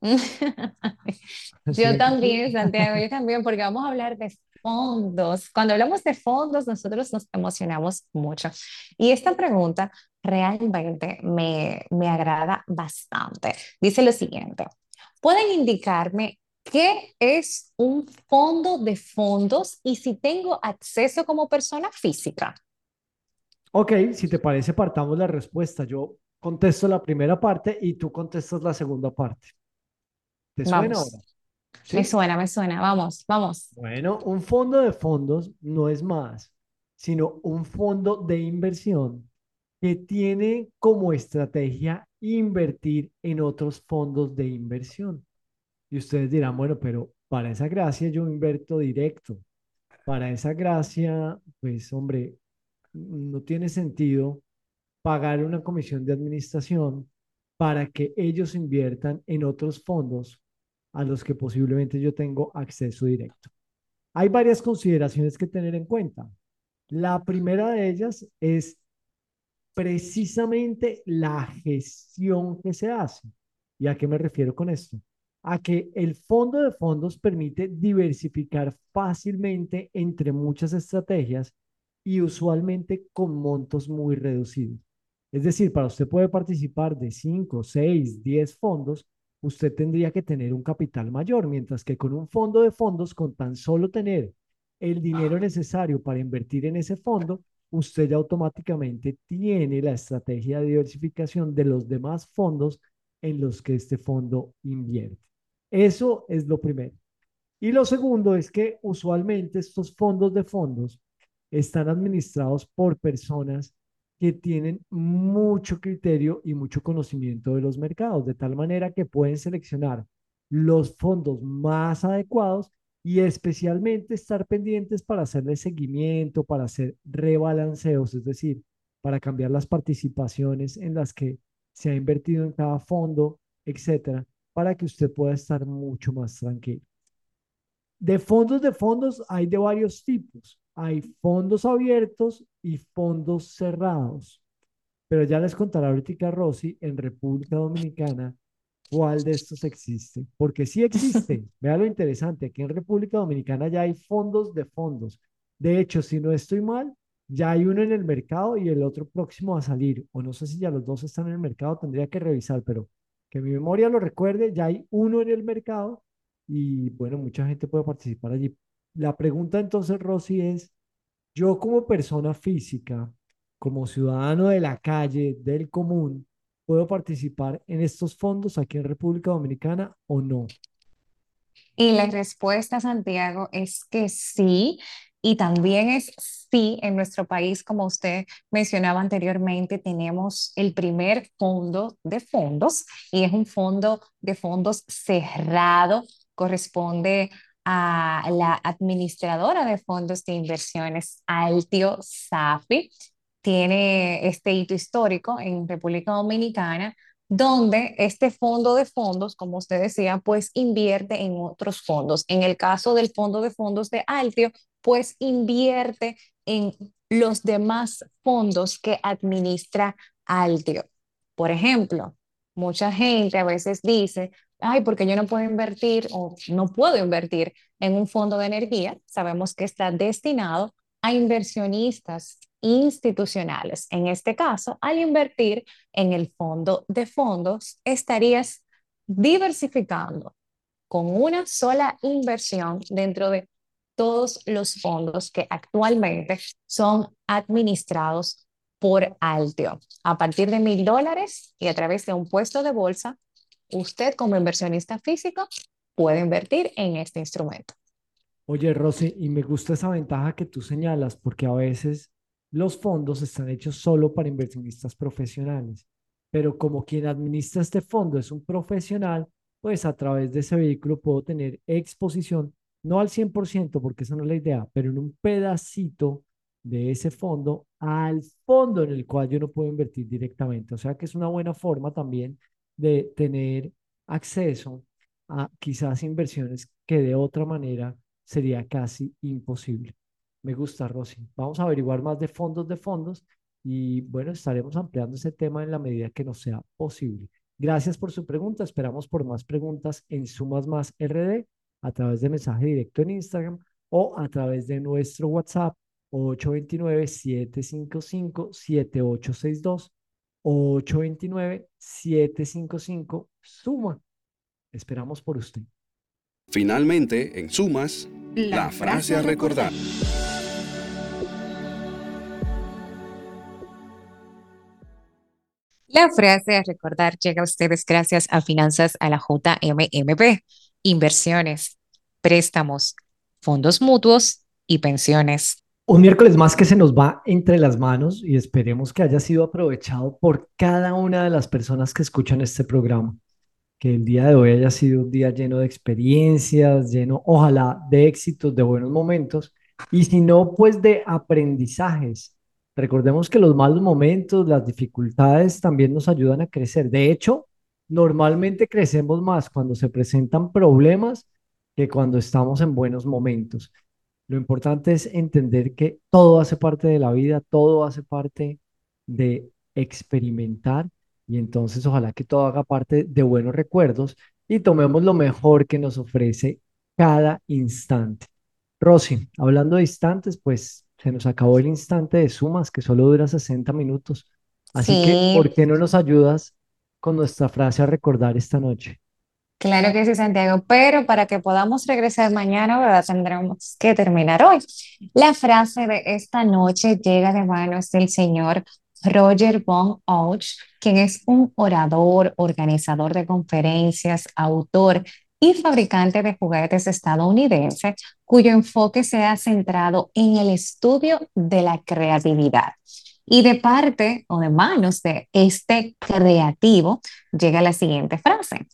Yo también, Santiago, yo también, porque vamos a hablar de fondos. Cuando hablamos de fondos, nosotros nos emocionamos mucho. Y esta pregunta realmente me agrada bastante. Dice lo siguiente, ¿pueden indicarme qué es un fondo de fondos y si tengo acceso como persona física? Ok, si te parece, partamos la respuesta. Yo contesto la primera parte y tú contestas la segunda parte. ¿Te suena ahora? Vamos, ¿Sí? me suena, vamos, vamos. Bueno, un fondo de fondos no es más, sino un fondo de inversión que tiene como estrategia invertir en otros fondos de inversión. Y ustedes dirán, bueno, pero para esa gracia yo invierto directo. Para esa gracia, pues hombre, no tiene sentido pagar una comisión de administración para que ellos inviertan en otros fondos a los que posiblemente yo tengo acceso directo. Hay varias consideraciones que tener en cuenta. La primera de ellas es precisamente la gestión que se hace. ¿Y a qué me refiero con esto? A que el fondo de fondos permite diversificar fácilmente entre muchas estrategias y usualmente con montos muy reducidos. Es decir, para usted poder participar de 5, 6, 10 fondos, usted tendría que tener un capital mayor, mientras que con un fondo de fondos, con tan solo tener el dinero necesario para invertir en ese fondo, usted ya automáticamente tiene la estrategia de diversificación de los demás fondos en los que este fondo invierte. Eso es lo primero. Y lo segundo es que usualmente estos fondos de fondos están administrados por personas que tienen mucho criterio y mucho conocimiento de los mercados, de tal manera que pueden seleccionar los fondos más adecuados y especialmente estar pendientes para hacerle seguimiento, para hacer rebalanceos, es decir, para cambiar las participaciones en las que se ha invertido en cada fondo, etcétera, para que usted pueda estar mucho más tranquilo. De fondos hay de varios tipos. Hay fondos abiertos y fondos cerrados. pero ya les contará ahorita Rosy en República Dominicana cuál de estos existe, porque sí existe. Vea lo interesante, aquí en República Dominicana ya hay fondos de fondos. De hecho, si no estoy mal, ya hay uno en el mercado y el otro próximo a salir, o no sé si ya los dos están en el mercado, tendría que revisar, pero que mi memoria lo recuerde, ya hay uno en el mercado y bueno, mucha gente puede participar allí. La pregunta entonces, Rosy, es, yo como persona física, como ciudadano de la calle, del común, ¿puedo participar en estos fondos aquí en República Dominicana o no? Y la respuesta, Santiago, es que sí, y también es sí, en nuestro país, como usted mencionaba anteriormente, tenemos el primer fondo de fondos y es un fondo de fondos cerrado, corresponde a la administradora de fondos de inversiones, Altio Safi. Tiene este hito histórico en República Dominicana donde este fondo de fondos, como usted decía, pues invierte en otros fondos. En el caso del fondo de fondos de Altio, pues invierte en los demás fondos que administra Altio. Por ejemplo, mucha gente a veces dice, ay, porque yo no puedo invertir o no puedo invertir en un fondo de energía. Sabemos que está destinado a inversionistas institucionales. En este caso, al invertir en el fondo de fondos, estarías diversificando con una sola inversión dentro de todos los fondos que actualmente son administrados por Altio. A partir de $1,000 y a través de un puesto de bolsa, usted como inversionista físico puede invertir en este instrumento. Oye, Rosy, y me gusta esa ventaja que tú señalas, porque a veces los fondos están hechos solo para inversionistas profesionales, pero como quien administra este fondo es un profesional, pues a través de ese vehículo puedo tener exposición, no al 100%, porque esa no es la idea, pero en un pedacito de ese fondo al fondo en el cual yo no puedo invertir directamente. O sea que es una buena forma también de tener acceso a quizás inversiones que de otra manera sería casi imposible. Me gusta, Rosy. Vamos a averiguar más de fondos y bueno, estaremos ampliando ese tema en la medida que nos sea posible. Gracias por su pregunta. Esperamos por más preguntas en Sumas Más RD a través de mensaje directo en Instagram o a través de nuestro WhatsApp 829-755-7862 829-755-SUMA. Esperamos por usted. Finalmente, en Sumas, la frase a recordar. La frase a recordar llega a ustedes gracias a Finanzas a la JMMB, inversiones, préstamos, fondos mutuos y pensiones. Un miércoles más que se nos va entre las manos y esperemos que haya sido aprovechado por cada una de las personas que escuchan este programa. Que el día de hoy haya sido un día lleno de experiencias, lleno, ojalá, de éxitos, de buenos momentos, y si no, pues de aprendizajes. Recordemos que los malos momentos, las dificultades también nos ayudan a crecer. De hecho, normalmente crecemos más cuando se presentan problemas que cuando estamos en buenos momentos. Lo importante es entender que todo hace parte de la vida, todo hace parte de experimentar y entonces ojalá que todo haga parte de buenos recuerdos y tomemos lo mejor que nos ofrece cada instante. Rosy, hablando de instantes, pues se nos acabó el instante de sumas que solo dura 60 minutos. Así que, Sí, ¿por qué no nos ayudas con nuestra frase a recordar esta noche? claro que sí, Santiago, pero para que podamos regresar mañana, ¿verdad? Tendremos que terminar hoy. La frase de esta noche llega de manos del señor Roger von Auch, quien es un orador, organizador de conferencias, autor y fabricante de juguetes estadounidense, cuyo enfoque se ha centrado en el estudio de la creatividad. Y de parte o de manos de este creativo llega la siguiente frase.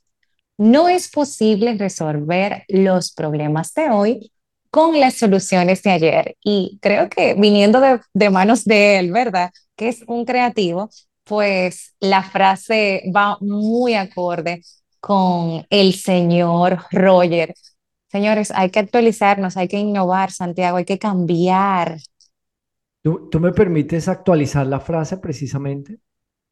No es posible resolver los problemas de hoy con las soluciones de ayer. Y creo que viniendo de manos de él, ¿verdad? Que es un creativo, pues la frase va muy acorde con el señor Roger. Señores, hay que actualizarnos, hay que innovar, Santiago, hay que cambiar. ¿Tú me permites actualizar la frase precisamente?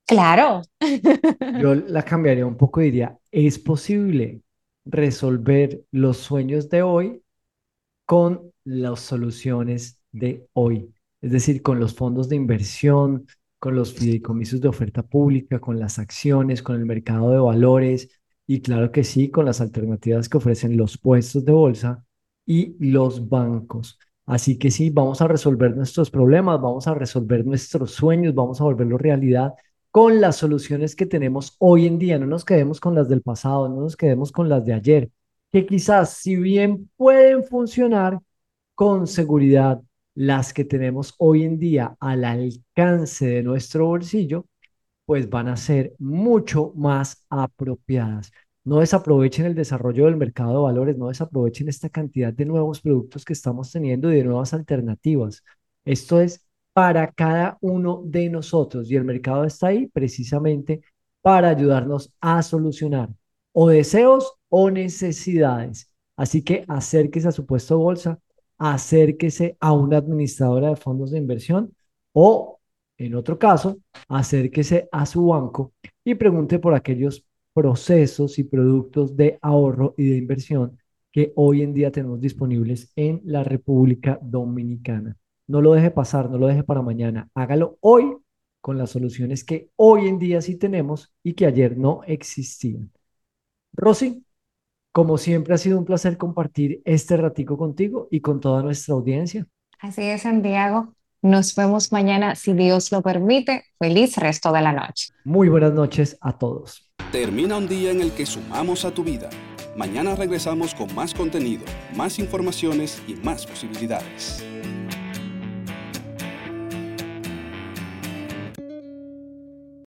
Claro. Yo la cambiaría un poco, diría, ¿es posible resolver los sueños de hoy con las soluciones de hoy? Es decir, con los fondos de inversión, con los fideicomisos de oferta pública, con las acciones, con el mercado de valores y claro que sí, con las alternativas que ofrecen los puestos de bolsa y los bancos. Así que sí, vamos a resolver nuestros problemas, vamos a resolver nuestros sueños, vamos a volverlo realidad con las soluciones que tenemos hoy en día. No nos quedemos con las del pasado, no nos quedemos con las de ayer, que quizás si bien pueden funcionar, con seguridad las que tenemos hoy en día al alcance de nuestro bolsillo, pues van a ser mucho más apropiadas. No desaprovechen el desarrollo del mercado de valores, no desaprovechen esta cantidad de nuevos productos que estamos teniendo y de nuevas alternativas. Esto es para cada uno de nosotros y el mercado está ahí precisamente para ayudarnos a solucionar o deseos o necesidades. Así que acérquese a su puesto de bolsa, acérquese a una administradora de fondos de inversión o, en otro caso, acérquese a su banco y pregunte por aquellos procesos y productos de ahorro y de inversión que hoy en día tenemos disponibles en la República Dominicana. No lo deje pasar, no lo deje para mañana. Hágalo hoy con las soluciones que hoy en día sí tenemos y que ayer no existían. Rosy, como siempre ha sido un placer compartir este ratico contigo y con toda nuestra audiencia. Así es, Santiago. Nos vemos mañana, si Dios lo permite. Feliz resto de la noche. Muy buenas noches a todos. Termina un día en el que sumamos a tu vida. Mañana regresamos con más contenido, más informaciones y más posibilidades.